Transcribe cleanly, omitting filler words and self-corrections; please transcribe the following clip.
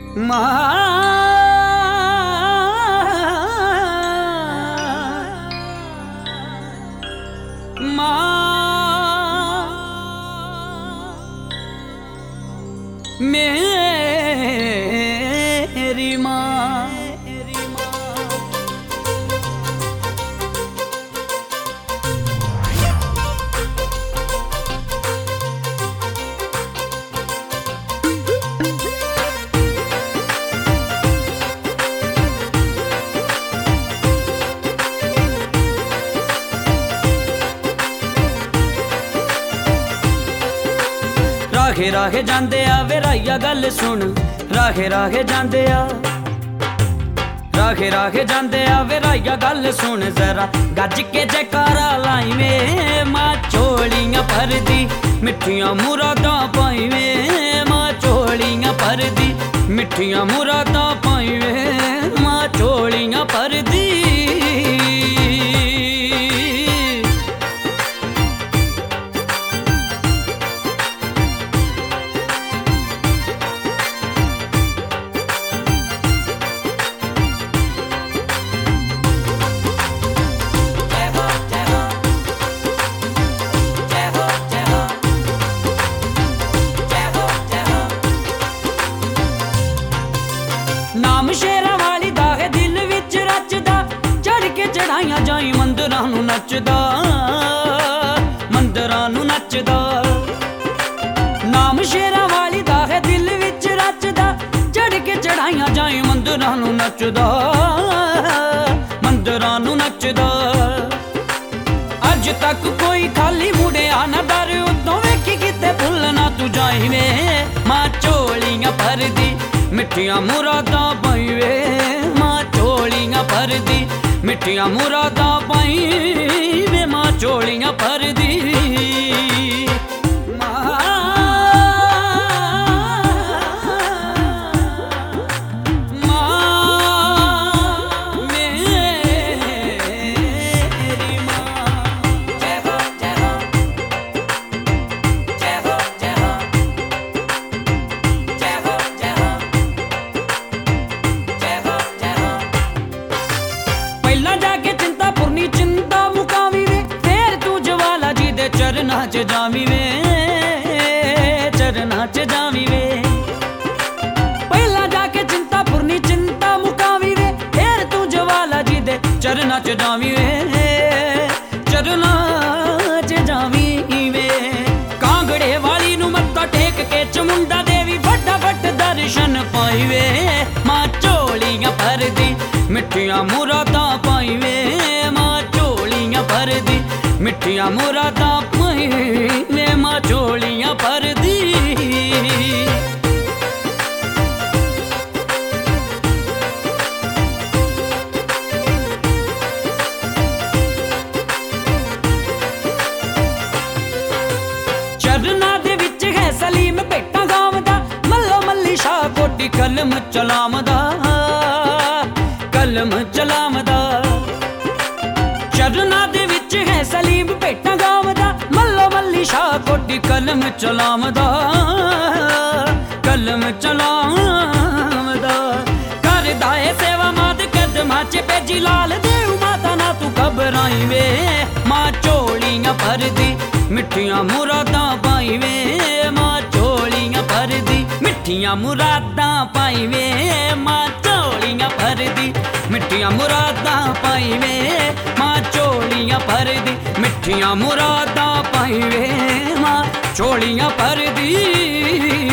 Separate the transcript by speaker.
Speaker 1: मेरी माँ राहे राहे जांदे आ वे राइया गल सुन राहे राहे जांदे आ राहे राहे जांदे आ वे राइया गल सुन जरा गज के जयकारा लाई वे मां चोलियां भरदी मिठियां मुरादां पाई वे मां चोलियां भरदी मिठियां मुरादां पाई वे मां चोलियां भरदी नाम शेरा वाली दा है दिल विच रचदा चढ़ के चढ़ाइयां जाई मंदरां नू नचदा मंदरां नू नचदा नाम शेरा वाली दा है दिल विच रचदा चढ़ के चढ़ाइयां जाई मंदरां नू नचदा मंदरां नू नचदा अज तक कोई खाली मुड़िया ना दर उतों वेखी किते भुल ना तू जाई वे मां चोलियां भरदी मिठियां मुरादां पाई वे मां चोलियां भरदी मिठियां मुरादां पाई वे मां चोलियां भरदी चरना च जावी वे चरना च जावी वे पहला जाके चिंता पुरनी चिंता मुकावी वे फिर तू ज्वाला जी दे चरना च जावी वे चरना च जावी वे कांगड़े वाली नू मत्था टेक के चमुंडा देवी फटाफट दर्शन पाई वे मां चोलियां भरदी मिठियां मुरादां पाई वे मां चोलियां भरदी मिठियां मुरादां पाई वे मां चोलियां भरदी चरना दे विच है सलीम भेटां गावदा मल्लो मल्ली शाह कोटी कलम चलामदा कलम चलामदा चरना दे विच है सलीम भेटां गावदा मल्लो मल्ली शाह कोटी कलम चलामदा कलम चलामदा करदा ए सेवा मात कदमां च भेजी लाल देव माता ना तू घबराई वे मां चोलियां भरदी मिठियां मुरादां पाई वे मां चोलियां भरदी मिठियां मुरादां पाई वे मां चोलियां भरदी मिठियां मुरादां पाई वे मां चोलियां भरदी मिठियां मुरादां पाई वे मां चोलियां भरदी।